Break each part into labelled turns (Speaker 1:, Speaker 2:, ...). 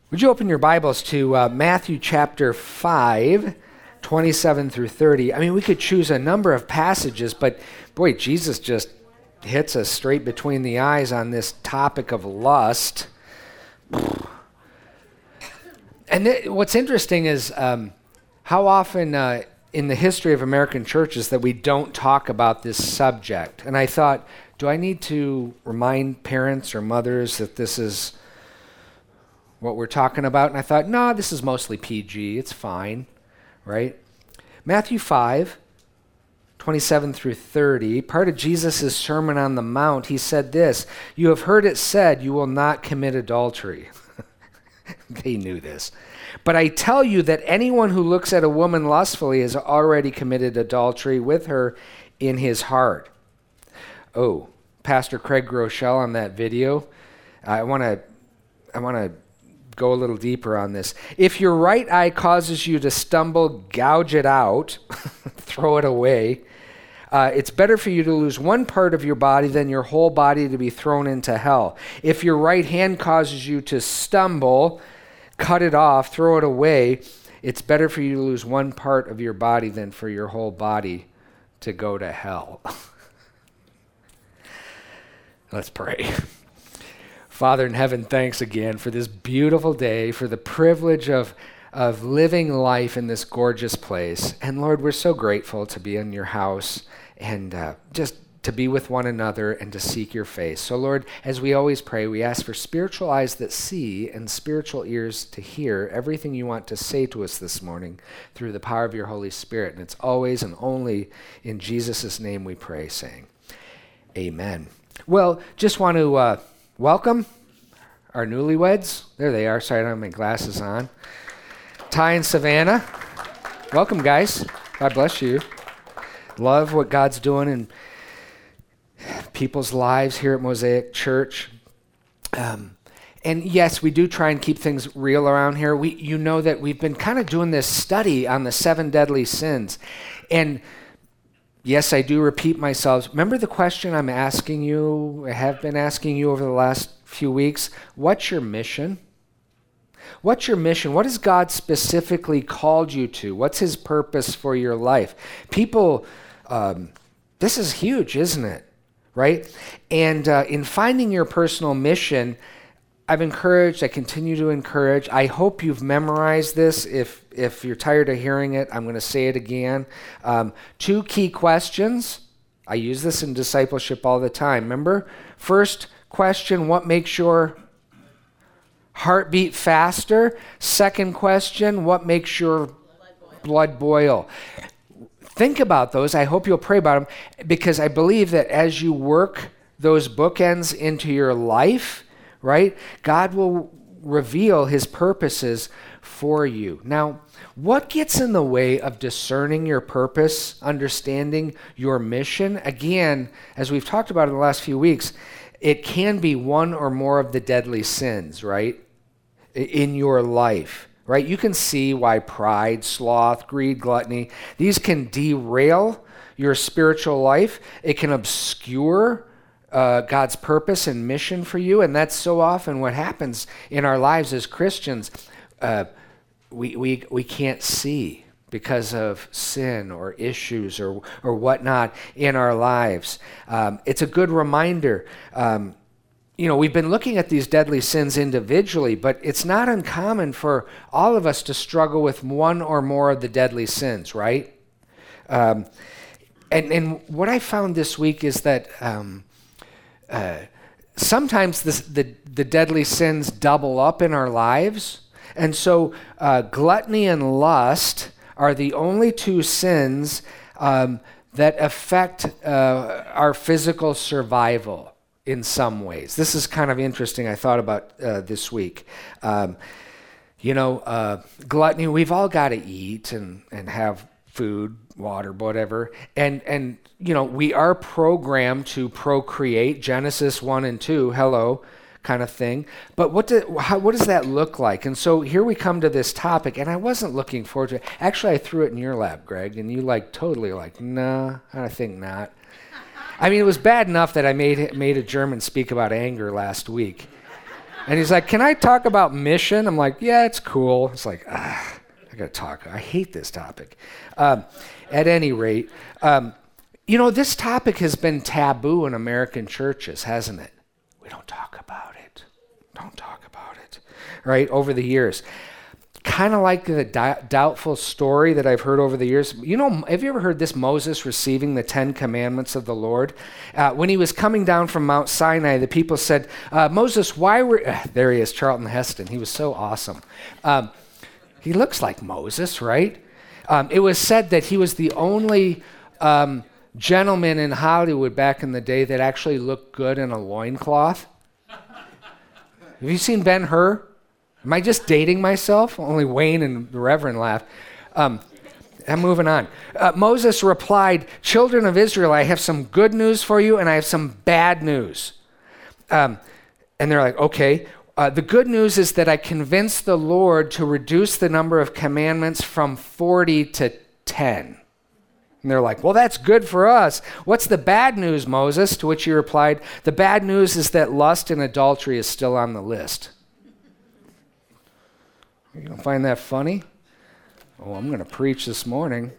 Speaker 1: Would you open your Bibles to Matthew chapter 5, 27 through 30? I mean, we could choose a number of passages, but boy, Jesus just hits us straight between the eyes on this topic of lust. And what's interesting is how often in the history of American churches that we don't talk about this subject. And I thought, do I need to remind parents or mothers that this is what we're talking about? And I thought, no, this is mostly PG. It's fine, right? Matthew 5, 27 through 30, part of Jesus' Sermon on the Mount, he said this, "You have heard it said, you will not commit adultery." They knew this. "But I tell you that anyone who looks at a woman lustfully has already committed adultery with her in his heart." Oh, Pastor Craig Groeschel on that video, I want to go a little deeper on this. If your right eye causes you to stumble, gouge it out, throw it away. It's better for you to lose one part of your body than your whole body to be thrown into hell. If your right hand causes you to stumble, cut it off, throw it away. It's better for you to lose one part of your body than for your whole body to go to hell. Let's pray. Father in heaven, thanks again for this beautiful day, for the privilege of living life in this gorgeous place. And Lord, we're so grateful to be in your house and just to be with one another and to seek your face. So Lord, as we always pray, we ask for spiritual eyes that see and spiritual ears to hear everything you want to say to us this morning through the power of your Holy Spirit. And it's always and only in Jesus' name we pray, saying, amen. Well, just want to welcome our newlyweds. There they are. Sorry, I don't have my glasses on. Ty and Savannah. Welcome, guys. God bless you. Love what God's doing in people's lives here at Mosaic Church. And yes, we do try and keep things real around here. You know that we've been kind of doing this study on the 7 deadly sins. And yes, I do repeat myself. Remember the question I have been asking you over the last few weeks? What's your mission? What's your mission? What has God specifically called you to? What's his purpose for your life? People, this is huge, isn't it? Right? And in finding your personal mission, I continue to encourage. I hope you've memorized this. If you're tired of hearing it, I'm going to say it again. 2 key questions. I use this in discipleship all the time. Remember? First question, what makes your heart beat faster? Second question, what makes your blood boil? Think about those. I hope you'll pray about them, because I believe that as you work those bookends into your life, right, God will reveal his purposes for you. Now, what gets in the way of discerning your purpose, understanding your mission? Again, as we've talked about in the last few weeks, it can be one or more of the deadly sins, right, in your life, right? You can see why pride, sloth, greed, gluttony, these can derail your spiritual life. It can obscure God's purpose and mission for you, and that's so often what happens in our lives as Christians. We can't see because of sin or issues or whatnot in our lives. It's a good reminder. We've been looking at these deadly sins individually, but it's not uncommon for all of us to struggle with one or more of the deadly sins, right? And what I found this week is that sometimes the deadly sins double up in our lives. And so gluttony and lust are the only 2 sins that affect our physical survival in some ways. This is kind of interesting, I thought about this week. Gluttony, we've all got to eat and have food, water, whatever. And we are programmed to procreate, Genesis 1 and 2, hello, kind of thing. But what does that look like? And so here we come to this topic, and I wasn't looking forward to it. Actually, I threw it in your lap, Greg, and you totally nah, I think not. I mean, it was bad enough that I made a German speak about anger last week. And he's like, can I talk about mission? I'm like, yeah, it's cool. It's like, I got to talk. I hate this topic. At any rate, this topic has been taboo in American churches, hasn't it? We don't talk about it. Don't talk about it. Right? Over the years. Kind of like the doubtful story that I've heard over the years. Have you ever heard this Moses receiving the 10 commandments of the Lord? When he was coming down from Mount Sinai, the people said, Moses, why were... there he is, Charlton Heston. He was so awesome. He looks like Moses, right? It was said that he was the only gentleman in Hollywood back in the day that actually looked good in a loincloth. Have you seen Ben-Hur? Am I just dating myself? Only Wayne and the Reverend laugh. I'm moving on. Moses replied, children of Israel, I have some good news for you and I have some bad news. And they're like, okay. The good news is that I convinced the Lord to reduce the number of commandments from 40 to 10. And they're like, well, that's good for us. What's the bad news, Moses? To which he replied, the bad news is that lust and adultery is still on the list. You don't find that funny? Oh, I'm going to preach this morning.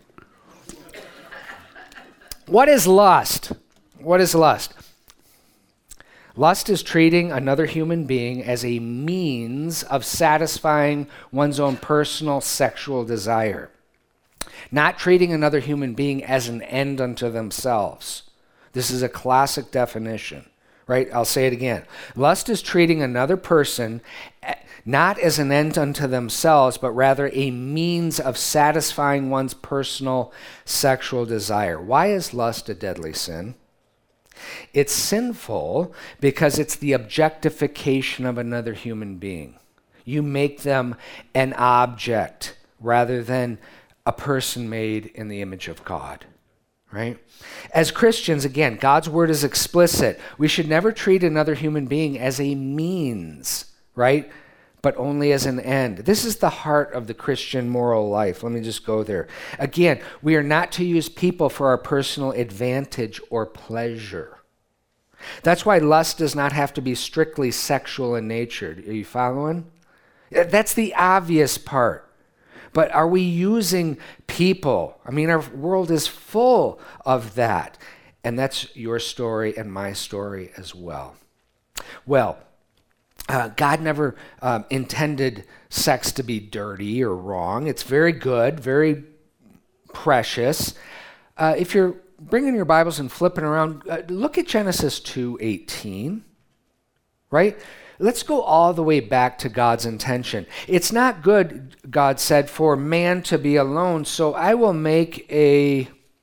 Speaker 1: What is lust? What is lust? Lust is treating another human being as a means of satisfying one's own personal sexual desire, not treating another human being as an end unto themselves. This is a classic definition, right? I'll say it again. Lust is treating another person not as an end unto themselves, but rather a means of satisfying one's personal sexual desire. Why is lust a deadly sin? It's sinful because it's the objectification of another human being. You make them an object rather than a person made in the image of God, right? As Christians, again, God's word is explicit. We should never treat another human being as a means, right? But only as an end. This is the heart of the Christian moral life. Let me just go there. Again, we are not to use people for our personal advantage or pleasure. That's why lust does not have to be strictly sexual in nature. Are you following? That's the obvious part. But are we using people? I mean, our world is full of that. And that's your story and my story as well. Well, God never intended sex to be dirty or wrong. It's very good, very precious. If you're bringing your Bibles and flipping around, look at Genesis 2:18, right? Let's go all the way back to God's intention. It's not good, God said, for man to be alone, so I will make a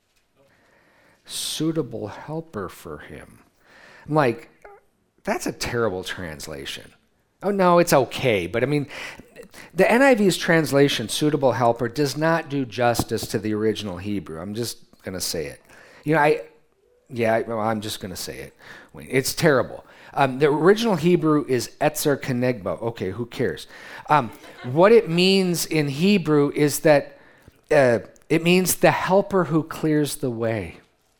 Speaker 1: suitable helper for him. I'm like, that's a terrible translation. Oh, no, it's okay. But I mean, the NIV's translation, suitable helper, does not do justice to the original Hebrew. I'm just going to say it. I'm just going to say it. It's terrible. The original Hebrew is etzer kenegbo. Okay, who cares? What it means in Hebrew is that it means the helper who clears the way.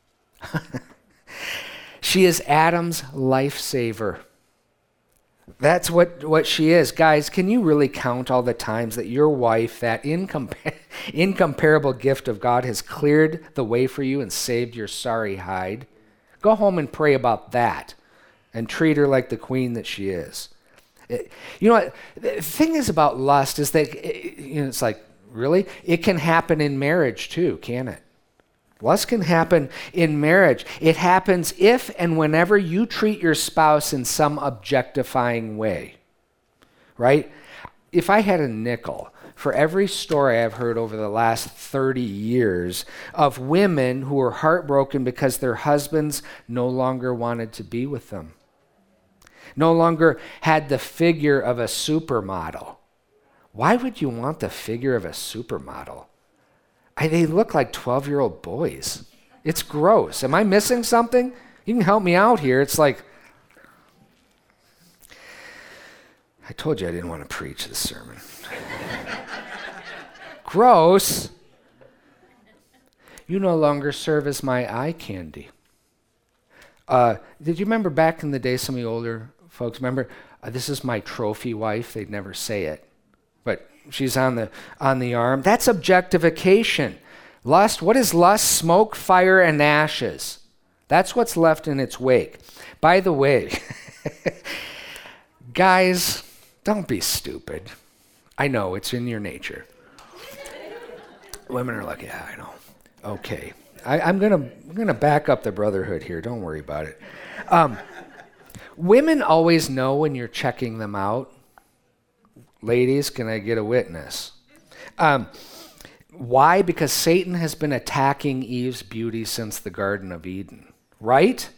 Speaker 1: She is Adam's lifesaver. That's what she is. Guys, can you really count all the times that your wife, that incomparable gift of God, has cleared the way for you and saved your sorry hide? Go home and pray about that and treat her like the queen that she is. The thing is about lust is that, it's like, really? It can happen in marriage too, can it? Lust can happen in marriage. It happens if and whenever you treat your spouse in some objectifying way, right? If I had a nickel for every story I've heard over the last 30 years of women who were heartbroken because their husbands no longer wanted to be with them, no longer had the figure of a supermodel. Why would you want the figure of a supermodel? They look like 12-year-old boys. It's gross. Am I missing something? You can help me out here. It's like, I told you I didn't want to preach this sermon. Gross. You no longer serve as my eye candy. Did you remember back in the day, some of you older folks remember, This is my trophy wife. They'd never say it, but she's on the arm. That's objectification. Lust, what is lust? Smoke, fire, and ashes. That's what's left in its wake. By the way, guys, don't be stupid. I know, it's in your nature. Women are like, yeah, I know. Okay. I'm gonna back up the brotherhood here. Don't worry about it. Women always know when you're checking them out. Ladies, can I get a witness? Why? Because Satan has been attacking Eve's beauty since the Garden of Eden. Right?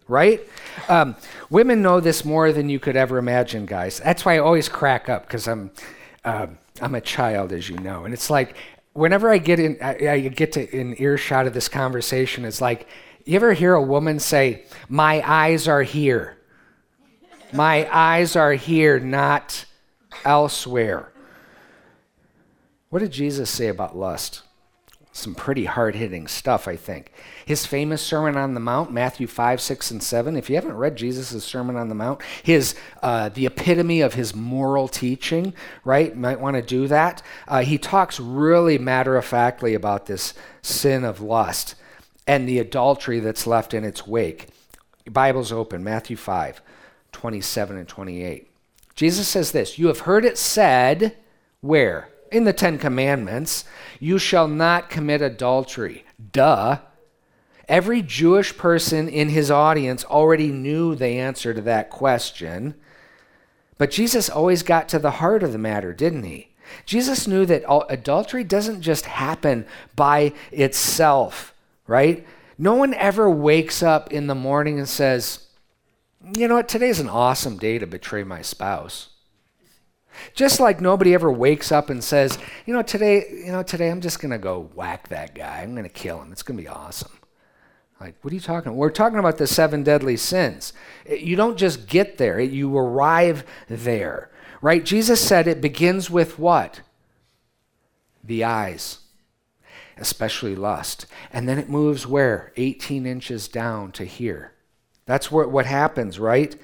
Speaker 1: Women know this more than you could ever imagine, guys. That's why I always crack up, because I'm a child, as you know. And it's like, whenever I get in earshot of this conversation, it's like, you ever hear a woman say, "My eyes are here. My eyes are here, not elsewhere." What did Jesus say about lust? Some pretty hard-hitting stuff, I think. His famous Sermon on the Mount, Matthew 5, 6, and 7. If you haven't read Jesus' Sermon on the Mount, the epitome of his moral teaching, right? You might want to do that. He talks really matter-of-factly about this sin of lust and the adultery that's left in its wake. Bible's open, Matthew 5, 27 and 28. Jesus says this, "You have heard it said," where? In the Ten Commandments, "You shall not commit adultery." Duh. Every Jewish person in his audience already knew the answer to that question. But Jesus always got to the heart of the matter, didn't he? Jesus knew that adultery doesn't just happen by itself, right? No one ever wakes up in the morning and says, "You know what, today's an awesome day to betray my spouse." Just like nobody ever wakes up and says, today I'm just going to go whack that guy. I'm going to kill him. It's going to be awesome. Like, what are you talking about? We're talking about the 7 deadly sins. You don't just get there. You arrive there, right? Jesus said it begins with what? The eyes, especially lust. And then it moves where? 18 inches down to here. That's what happens, right?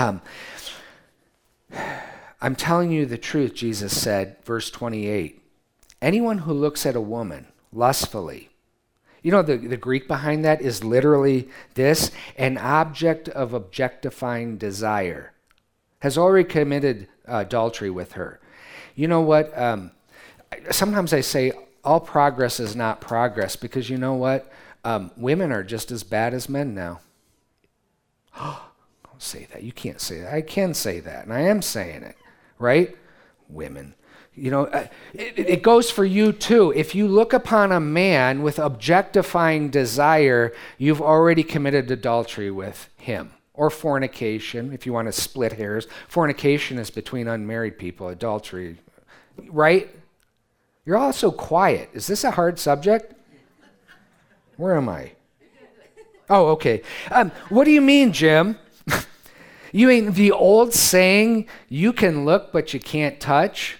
Speaker 1: I'm telling you the truth, Jesus said, verse 28. Anyone who looks at a woman lustfully, the Greek behind that is literally this, an object of objectifying desire, has already committed adultery with her. You know what? Sometimes I say all progress is not progress, because you know what? Women are just as bad as men now. Don't say that. You can't say that. I can say that, and I am saying it. Right? Women. It goes for you too. If you look upon a man with objectifying desire, you've already committed adultery with him. Or fornication, if you want to split hairs. Fornication is between unmarried people. Adultery, right? You're all so quiet. Is this a hard subject? Where am I? Oh, okay. What do you mean, Jim? You mean the old saying, "You can look, but you can't touch"?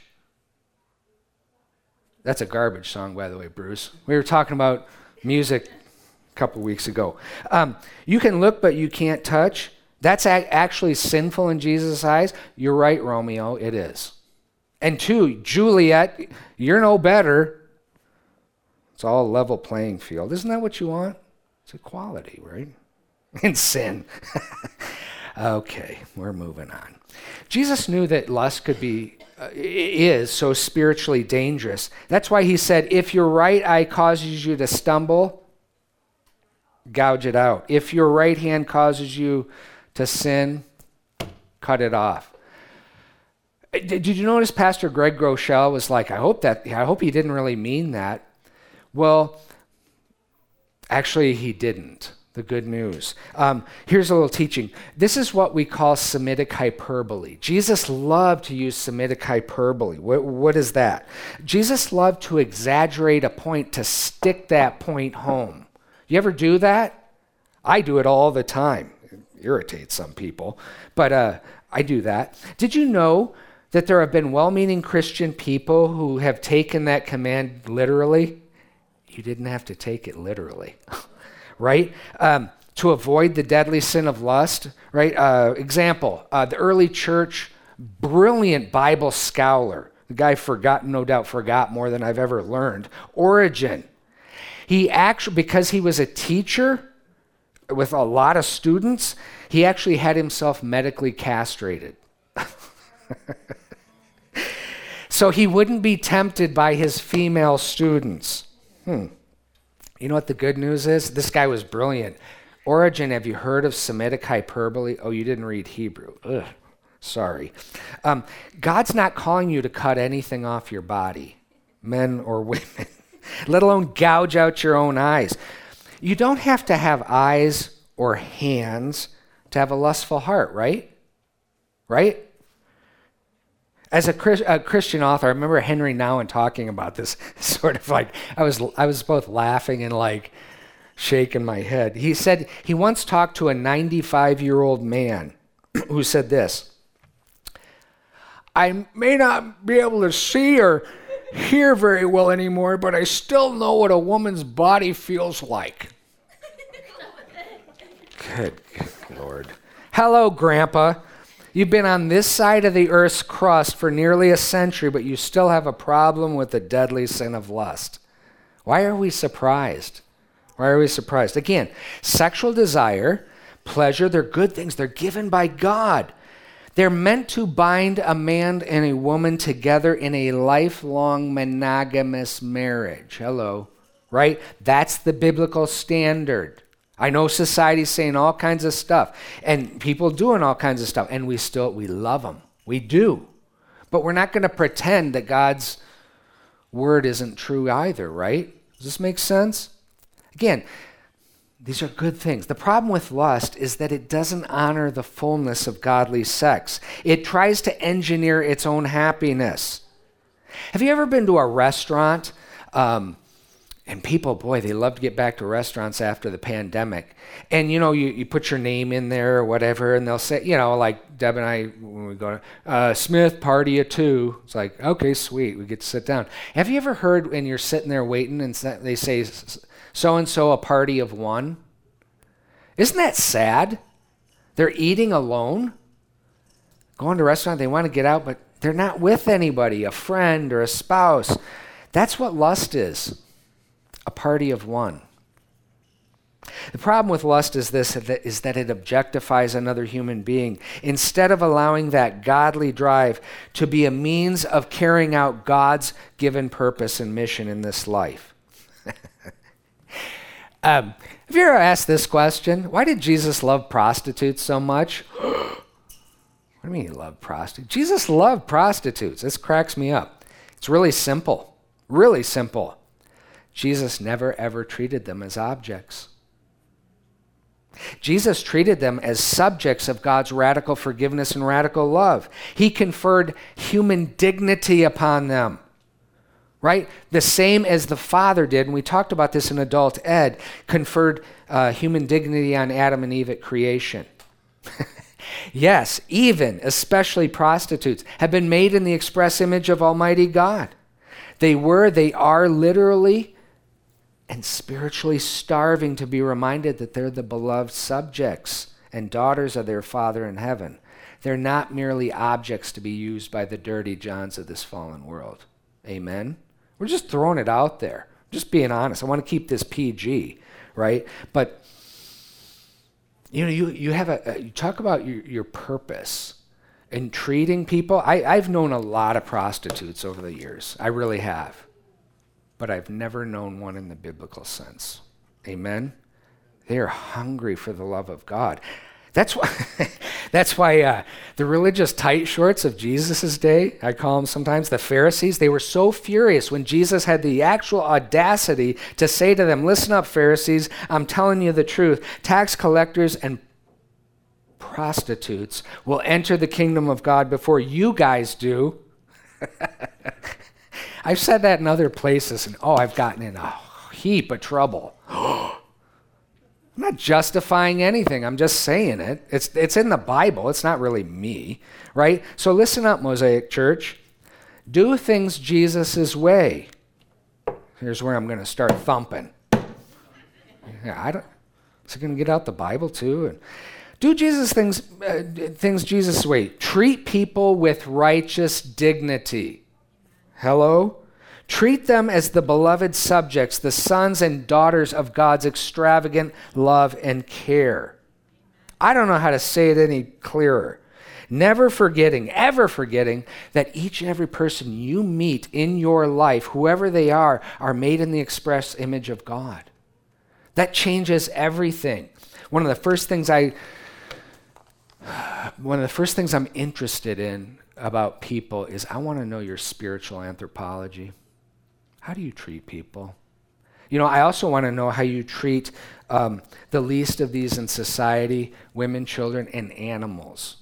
Speaker 1: That's a garbage song, by the way, Bruce. We were talking about music a couple weeks ago. You can look, but you can't touch. That's actually sinful in Jesus' eyes. You're right, Romeo, it is. And 2, Juliet, you're no better. It's all a level playing field. Isn't that what you want? It's equality, right? And sin. Okay, we're moving on. Jesus knew that lust is so spiritually dangerous. That's why he said, if your right eye causes you to stumble, gouge it out. If your right hand causes you to sin, cut it off. Did you notice Pastor Greg Groeschel was like, I hope he didn't really mean that. Well, actually he didn't. The good news. Here's a little teaching. This is what we call Semitic hyperbole. Jesus loved to use Semitic hyperbole. What is that? Jesus loved to exaggerate a point to stick that point home. You ever do that? I do it all the time. It irritates some people, but I do that. Did you know that there have been well-meaning Christian people who have taken that command literally? You didn't have to take it literally. Right? To avoid the deadly sin of lust, right? Example, the early church brilliant Bible scholar. The guy no doubt forgot more than I've ever learned. Origen. He actually, because he was a teacher with a lot of students, he actually had himself medically castrated. So he wouldn't be tempted by his female students. You know what the good news is? This guy was brilliant. Origen, have you heard of Semitic hyperbole? Oh, you didn't read Hebrew. Ugh, sorry. God's not calling you to cut anything off your body, men or women, let alone gouge out your own eyes. You don't have to have eyes or hands to have a lustful heart, right? Right? As a Christian author, I remember Henry Nouwen talking about this, sort of like, I was both laughing and like shaking my head. He said he once talked to a 95-year-old man who said this: I may not be able to see or hear very well anymore, but I still know what a woman's body feels like. Good Lord. Hello, Grandpa. You've been on this side of the earth's crust for nearly a century, but you still have a problem with the deadly sin of lust. Why are we surprised? Why are we surprised? Again, sexual desire, pleasure, they're good things. They're given by God. They're meant to bind a man and a woman together in a lifelong monogamous marriage. Hello, right? That's the biblical standard. I know society's saying all kinds of stuff, and people doing all kinds of stuff, and we love them. We do. But we're not going to pretend that God's word isn't true either, right? Does this make sense? Again, these are good things. The problem with lust is that it doesn't honor the fullness of godly sex. It tries to engineer its own happiness. Have you ever been to a restaurant? And people, boy, they love to get back to restaurants after the pandemic. And, you put your name in there or whatever, and they'll say, like Deb and I, when we go to Smith, party of 2. It's like, okay, sweet, we get to sit down. Have you ever heard when you're sitting there waiting and they say, so-and-so a party of 1? Isn't that sad? They're eating alone, going to a restaurant, they want to get out, but they're not with anybody, a friend or a spouse. That's what lust is. A party of 1. The problem with lust is that it objectifies another human being instead of allowing that godly drive to be a means of carrying out God's given purpose and mission in this life. Have you ever asked this question? Why did Jesus love prostitutes so much? What do you mean he loved prostitutes? Jesus loved prostitutes. This cracks me up. It's really simple. Really simple. Jesus never, ever treated them as objects. Jesus treated them as subjects of God's radical forgiveness and radical love. He conferred human dignity upon them, right? The same as the Father did, and we talked about this in Adult Ed, conferred human dignity on Adam and Eve at creation. Yes, especially prostitutes, have been made in the express image of Almighty God. They are literally and spiritually starving to be reminded that they're the beloved subjects and daughters of their Father in heaven. They're not merely objects to be used by the dirty Johns of this fallen world. Amen? We're just throwing it out there. Just being honest. I want to keep this PG, right? But, you talk about your purpose in treating people. I've known a lot of prostitutes over the years. I really have. But I've never known one in the biblical sense. Amen? They are hungry for the love of God. That's why the religious tight shorts of Jesus' day, I call them sometimes the Pharisees, they were so furious when Jesus had the actual audacity to say to them, listen up, Pharisees, I'm telling you the truth. Tax collectors and prostitutes will enter the kingdom of God before you guys do. I've said that in other places, and I've gotten in a heap of trouble. I'm not justifying anything. I'm just saying it. It's in the Bible. It's not really me, right? So listen up, Mosaic Church. Do things Jesus' way. Here's where I'm going to start thumping. Yeah, is it going to get out the Bible too? And Do things Jesus' way. Treat people with righteous dignity. Hello? Treat them as the beloved subjects, the sons and daughters of God's extravagant love and care. I don't know how to say it any clearer. Never forgetting, ever forgetting that each and every person you meet in your life, whoever they are made in the express image of God. That changes everything. One of the first things I'm interested in about people is I want to know your spiritual anthropology. How do you treat people? I also want to know how you treat the least of these in society, women, children, and animals.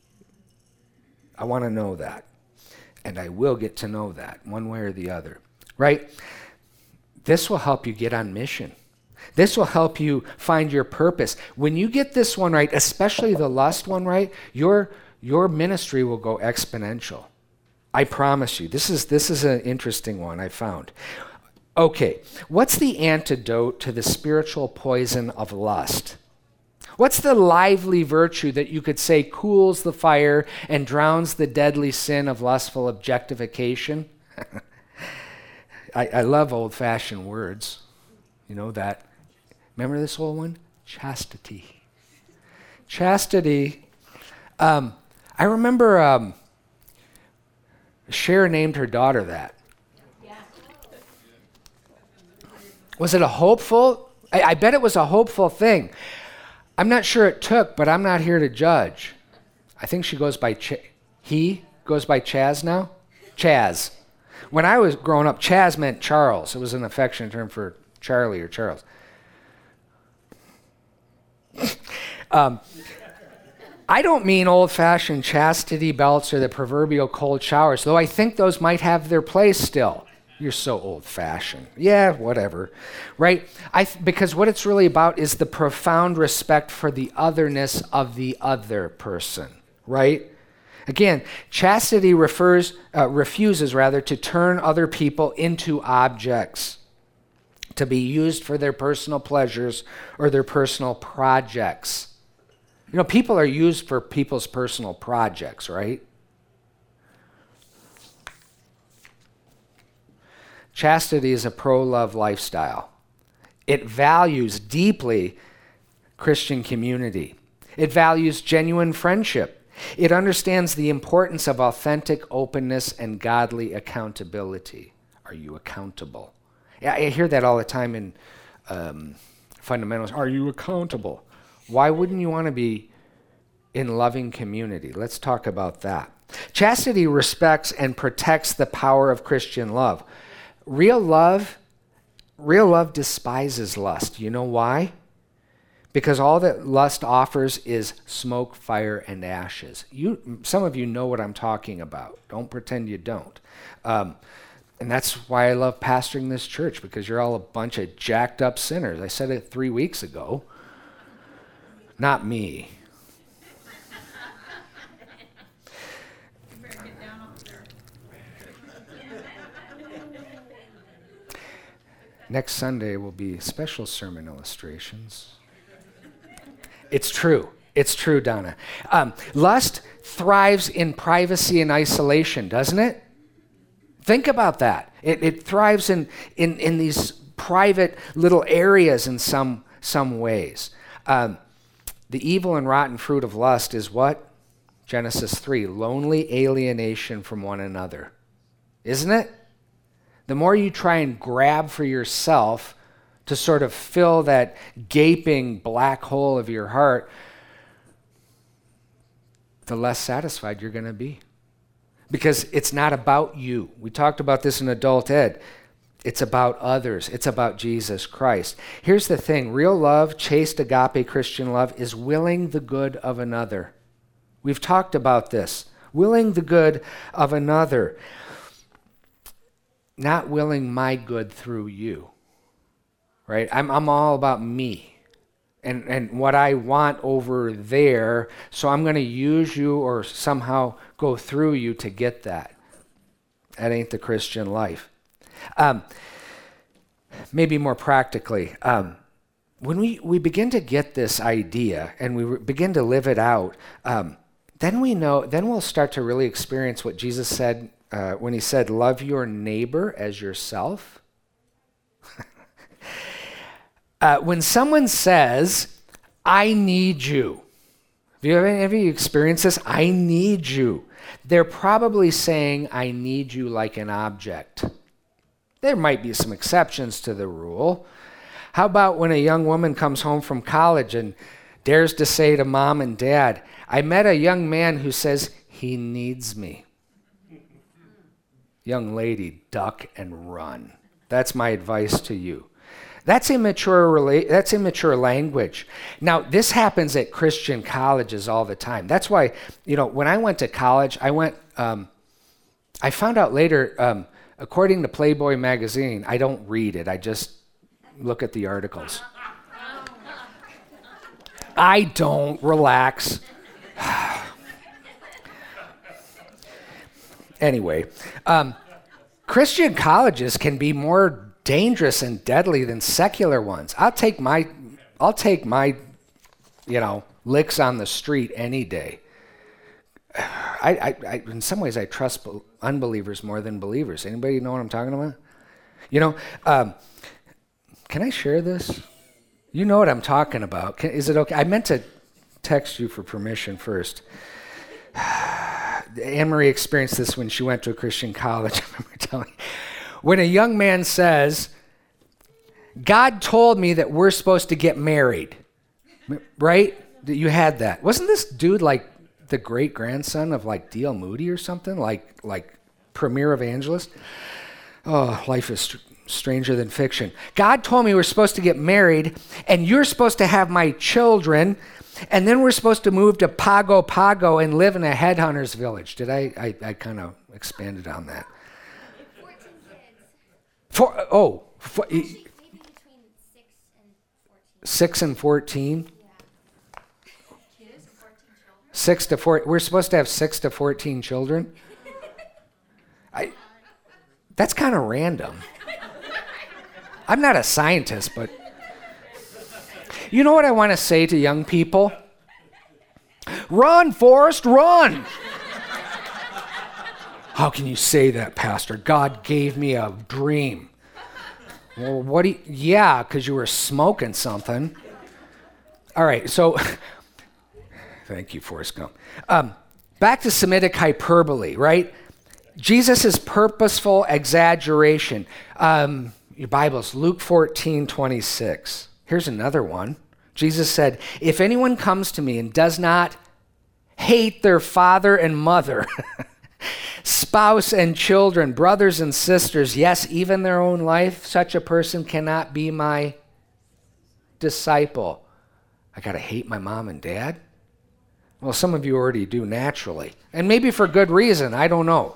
Speaker 1: I want to know that. And I will get to know that one way or the other, right? This will help you get on mission. This will help you find your purpose. When you get this one right, especially the lust one right, your ministry will go exponential. I promise you. This is an interesting one I found. Okay, what's the antidote to the spiritual poison of lust? What's the lively virtue that you could say cools the fire and drowns the deadly sin of lustful objectification? I love old-fashioned words. You know that. Remember this old one? Chastity. Chastity. I remember Cher named her daughter that. Yeah. Was it a hopeful? I bet it was a hopeful thing. I'm not sure it took, but I'm not here to judge. I think she goes by he goes by Chaz now? Chaz. When I was growing up, Chaz meant Charles. It was an affectionate term for Charlie or Charles. I don't mean old-fashioned chastity belts or the proverbial cold showers, though I think those might have their place still. You're so old-fashioned. Yeah, whatever. Right? Because what it's really about is the profound respect for the otherness of the other person. Right? Again, chastity refuses to turn other people into objects to be used for their personal pleasures or their personal projects. People are used for people's personal projects, right? Chastity is a pro-love lifestyle. It values deeply Christian community. It values genuine friendship. It understands the importance of authentic openness and godly accountability. Are you accountable? Yeah, I hear that all the time in fundamentals. Are you accountable? Why wouldn't you want to be in loving community? Let's talk about that. Chastity respects and protects the power of Christian love. Real love despises lust. You know why? Because all that lust offers is smoke, fire, and ashes. Some of you know what I'm talking about. Don't pretend you don't. And that's why I love pastoring this church, because you're all a bunch of jacked up sinners. I said it 3 weeks ago. Not me. Next Sunday will be special sermon illustrations. It's true. It's true, Donna. Lust thrives in privacy and isolation, doesn't it? Think about that. It thrives in these private little areas in some ways. The evil and rotten fruit of lust is what? Genesis 3, lonely alienation from one another. Isn't it? The more you try and grab for yourself to sort of fill that gaping black hole of your heart, the less satisfied you're going to be. Because it's not about you. We talked about this in adult ed. It's about others. It's about Jesus Christ. Here's the thing. Real love, chaste agape Christian love, is willing the good of another. We've talked about this. Willing the good of another. Not willing my good through you. Right? I'm all about me and what I want over there, so I'm going to use you or somehow go through you to get that. That ain't the Christian life. Maybe more practically, when we begin to get this idea and we begin to live it out, then we'll start to really experience what Jesus said when he said, love your neighbor as yourself. When someone says, I need you, have you experienced this? I need you. They're probably saying, I need you like an object. There might be some exceptions to the rule. How about when a young woman comes home from college and dares to say to mom and dad, I met a young man who says he needs me. Young lady, duck and run. That's my advice to you. That's immature language. Now, this happens at Christian colleges all the time. That's why, when I went to college, I found out later, according to Playboy magazine, I don't read it. I just look at the articles. I don't. Relax. Anyway, Christian colleges can be more dangerous and deadly than secular ones. I'll take my licks on the street any day. I in some ways I trust unbelievers more than believers. Anybody know what I'm talking about? Can I share this? You know what I'm talking about. Is it okay? I meant to text you for permission first. Anne-Marie experienced this when she went to a Christian college. I remember telling you. When a young man says, God told me that we're supposed to get married, right? You had that. Wasn't this dude like the great-grandson of like D.L. Moody or something? Like premier evangelist? Oh, life is stranger than fiction. God told me we're supposed to get married, and you're supposed to have my children, and then we're supposed to move to Pago Pago and live in a headhunter's village. Did I kind of expanded on that? 14 kids. Maybe between 6 and 14. 6 and 14? Yeah. Kids, 14 children? 6 to 14. We're supposed to have 6 to 14 children? That's kind of random. I'm not a scientist, but you know what I want to say to young people? Run, Forrest, run! How can you say that, Pastor? God gave me a dream. Well, because you were smoking something. All right, so, thank you, Forrest Gump. Back to Semitic hyperbole, right? Jesus' purposeful exaggeration. Your Bibles, Luke 14:26. Here's another one. Jesus said, if anyone comes to me and does not hate their father and mother, spouse and children, brothers and sisters, yes, even their own life, such a person cannot be my disciple. I got to hate my mom and dad? Well, some of you already do naturally, and maybe for good reason. I don't know.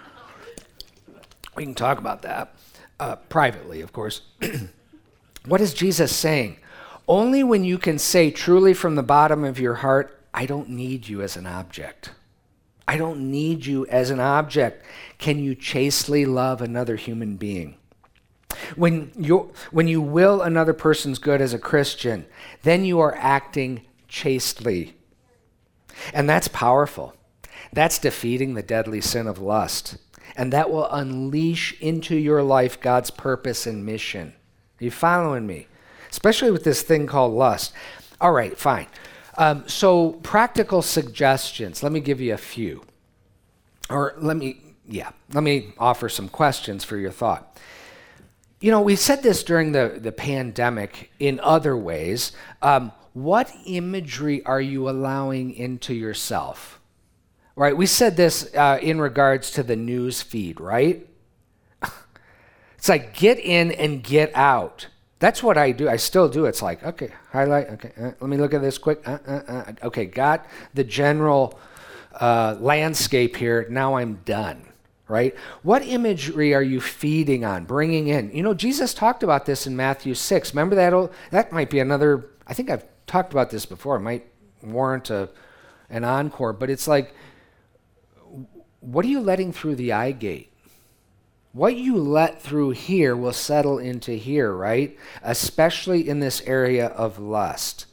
Speaker 1: We can talk about that privately, of course. What is Jesus saying? Only when you can say truly from the bottom of your heart, I don't need you as an object. I don't need you as an object. Can you chastely love another human being? When you will another person's good as a Christian, then you are acting chastely. And that's powerful. That's defeating the deadly sin of lust. And that will unleash into your life God's purpose and mission. Are you following me? Especially with this thing called lust. All right, fine. So practical suggestions. Let me give you a few. Or let me offer some questions for your thought. We said this during the pandemic in other ways. What imagery are you allowing into yourself? Right, we said this in regards to the news feed, right? It's like get in and get out. That's what I do. I still do. It's like, okay, highlight. Okay, let me look at this quick. Okay, got the general landscape here. Now I'm done, right? What imagery are you feeding on, bringing in? Jesus talked about this in Matthew 6. Remember that? That might be another, I think I've talked about this before. It might warrant an encore, but it's like, what are you letting through the eye gate? what you let through here will settle into here, right? Especially in this area of lust.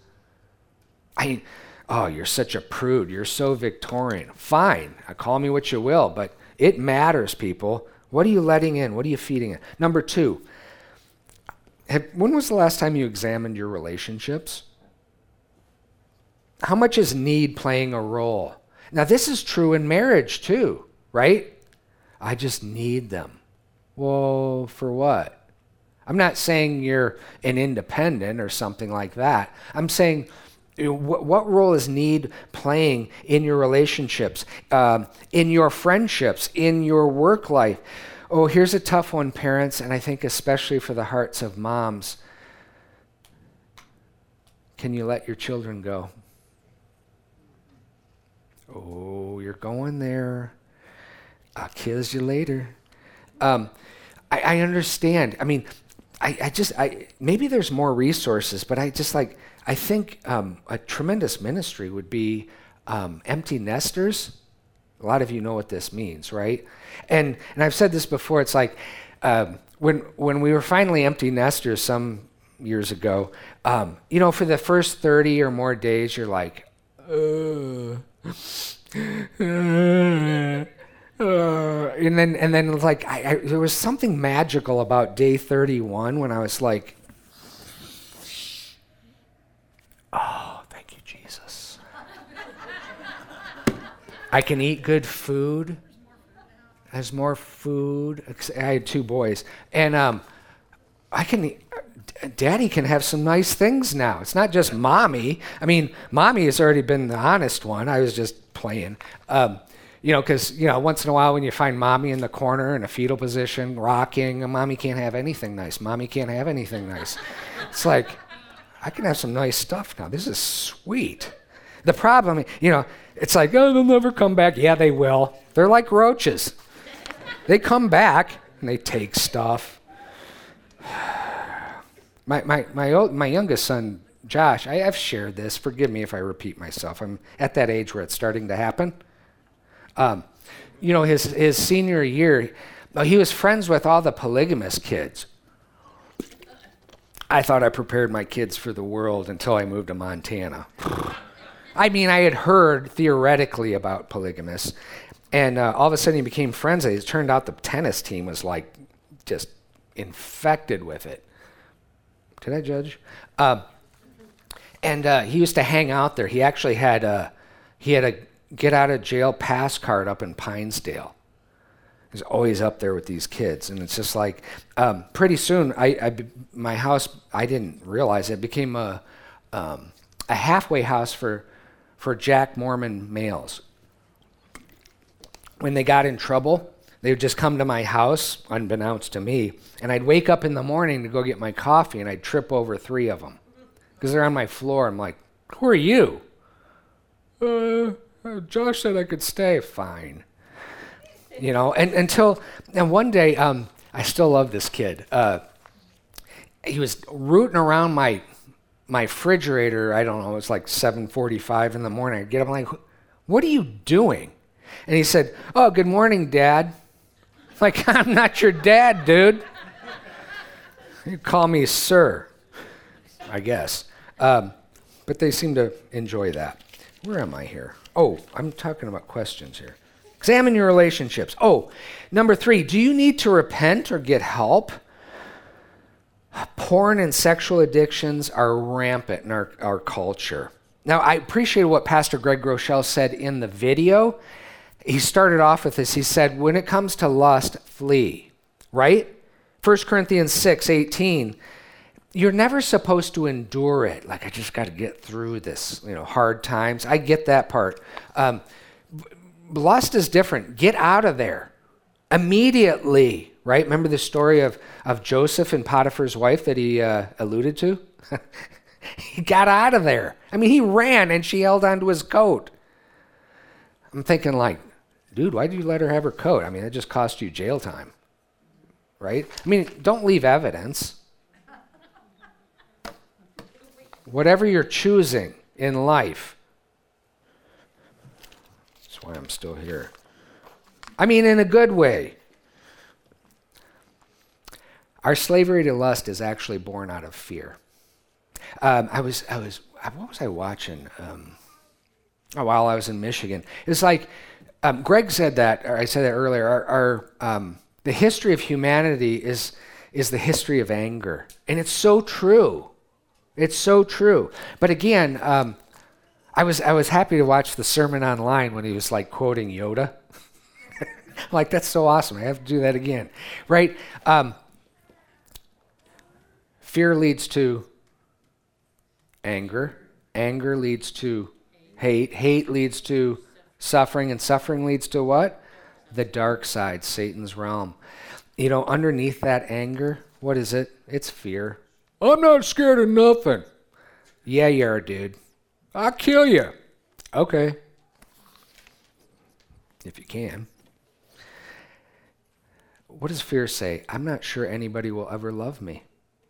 Speaker 1: Oh, you're such a prude. You're so Victorian. Fine, call me what you will, but it matters, people. What are you letting in? What are you feeding in? Number 2, when was the last time you examined your relationships? How much is need playing a role? Now, this is true in marriage too, right? I just need them. Well, for what? I'm not saying you're an independent or something like that. I'm saying, what role is need playing in your relationships, in your friendships, in your work life? Oh, here's a tough one, parents, and I think especially for the hearts of moms. Can you let your children go? Oh, you're going there. I'll kiss you later. I understand. I mean, I maybe there's more resources, but I think a tremendous ministry would be empty nesters. A lot of you know what this means, right? And I've said this before. It's like when we were finally empty nesters some years ago. For the first 30 or more days, you're like, and then like there was something magical about day 31 when I was like, oh, thank you, Jesus. I can eat good food. There's more food. I had 2 boys, and Daddy can have some nice things now. It's not just mommy. I mean, mommy has already been the honest one. I was just playing. Because, once in a while when you find mommy in the corner in a fetal position, rocking, mommy can't have anything nice. Mommy can't have anything nice. It's like, I can have some nice stuff now. This is sweet. The problem, it's like, oh, they'll never come back. Yeah, they will. They're like roaches. They come back and they take stuff. My youngest son, Josh, I've shared this. Forgive me if I repeat myself. I'm at that age where it's starting to happen. His senior year, he was friends with all the polygamous kids. I thought I prepared my kids for the world until I moved to Montana. I mean, I had heard theoretically about polygamists, and all of a sudden he became friends. It turned out the tennis team was like just infected with it. Did I judge? And he used to hang out there. He actually had a get out of jail pass card up in Pinesdale. He's always up there with these kids, and it's just like pretty soon my house, I didn't realize it became a halfway house for Jack Mormon males. When they got in trouble, they would just come to my house, unbeknownst to me, and I'd wake up in the morning to go get my coffee, and I'd trip over 3 of them because they're on my floor. I'm like, who are you? Josh said I could stay. Fine. And one day, I still love this kid. He was rooting around my refrigerator. I don't know, it was like 7:45 in the morning. I'd get up, I'm like, what are you doing? And he said, oh, good morning, Dad. Like, I'm not your dad, dude. You call me sir, I guess. But they seem to enjoy that. Where am I here? Oh, I'm talking about questions here. Examine your relationships. Oh, number 3, do you need to repent or get help? Porn and sexual addictions are rampant in our culture. Now, I appreciate what Pastor Greg Groeschel said in the video. He started off with this. He said, when it comes to lust, flee, right? 1 Corinthians 6:18, you're never supposed to endure it. Like, I just got to get through this, hard times. I get that part. Lust is different. Get out of there immediately, right? Remember the story of Joseph and Potiphar's wife that he alluded to? He got out of there. I mean, he ran and she held onto his coat. I'm thinking like, dude, why did you let her have her coat? I mean, it just cost you jail time, right? I mean, don't leave evidence. Whatever you're choosing in life. That's why I'm still here. I mean, in a good way. Our slavery to lust is actually born out of fear. What was I watching? While I was in Michigan, it's like Greg said that, or I said that earlier. The history of humanity is the history of anger, and it's so true. It's so true. But again, I was happy to watch the sermon online when he was like quoting Yoda. Like, that's so awesome. I have to do that again, right? Fear leads to anger. Anger leads to hate. Hate leads to suffering. And suffering leads to what? The dark side, Satan's realm. You know, underneath that anger, what is it? It's fear. I'm not scared of nothing. Yeah, you are, dude. I'll kill you. Okay. If you can. What does fear say? I'm not sure anybody will ever love me.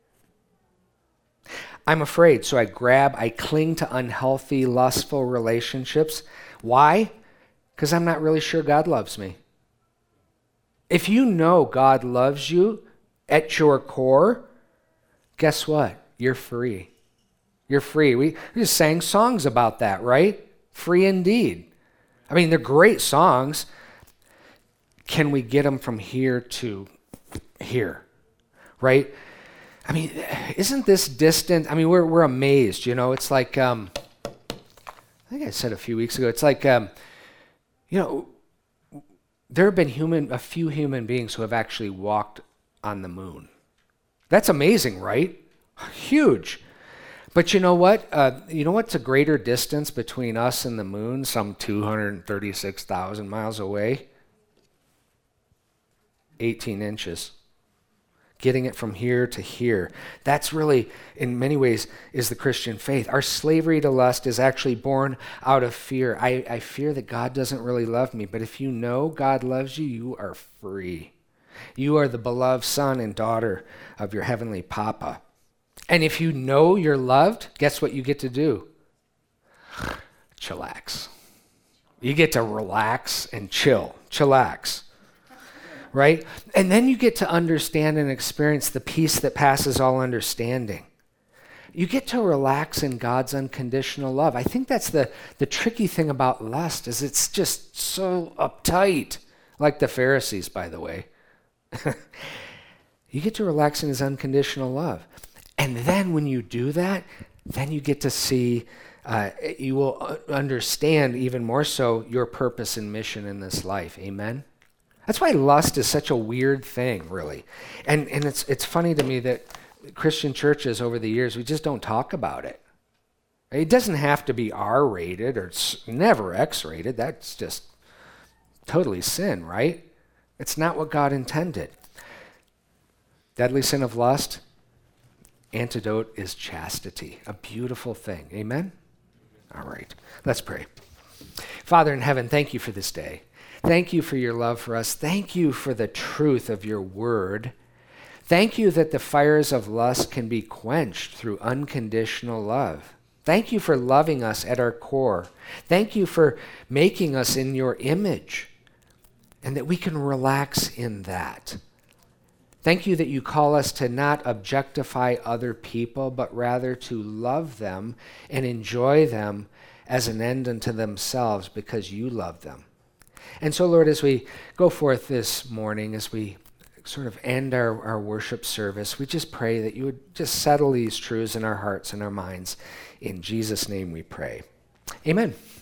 Speaker 1: I'm afraid, so I cling to unhealthy, lustful relationships. Why? Because I'm not really sure God loves me. If you know God loves you at your core, guess what? You're free. You're free. We just sang songs about that, right? Free indeed. I mean, they're great songs. Can we get them from here to here, right? I mean, isn't this distant? I mean, we're amazed, you know. It's like, I think I said a few weeks ago, it's like, you know, there have been a few human beings who have actually walked on the moon. That's amazing, right? Huge. But you know what? You know what's a greater distance between us and the moon? Some 236,000 miles away. 18 inches. Getting it from here to here. That's really, in many ways, is the Christian faith. Our slavery to lust is actually born out of fear. I fear that God doesn't really love me. But if you know God loves you, you are free. You are the beloved son and daughter of your heavenly Papa. And if you know you're loved, guess what you get to do? Chillax. You get to relax and chillax. Right? And then you get to understand and experience the peace that passes all understanding. You get to relax in God's unconditional love. I think that's the tricky thing about lust, is it's just so uptight, like the Pharisees, by the way. You get to relax in his unconditional love. And then when you do that, then you get to see, you will understand even more so your purpose and mission in this life. Amen? That's why lust is such a weird thing, really. And it's funny to me that Christian churches over the years, we just don't talk about it. It doesn't have to be R-rated or it's never X-rated. That's just totally sin, right? It's not what God intended. Deadly sin of lust, antidote is chastity, a beautiful thing. Amen? All right, let's pray. Father in heaven, thank you for this day. Thank you for your love for us. Thank you for the truth of your word. Thank you that the fires of lust can be quenched through unconditional love. Thank you for loving us at our core. Thank you for making us in your image and that we can relax in that. Thank you that you call us to not objectify other people, but rather to love them and enjoy them as an end unto themselves because you love them. And so, Lord, as we go forth this morning, as we sort of end our worship service, we just pray that you would just settle these truths in our hearts and our minds. In Jesus' name we pray. Amen.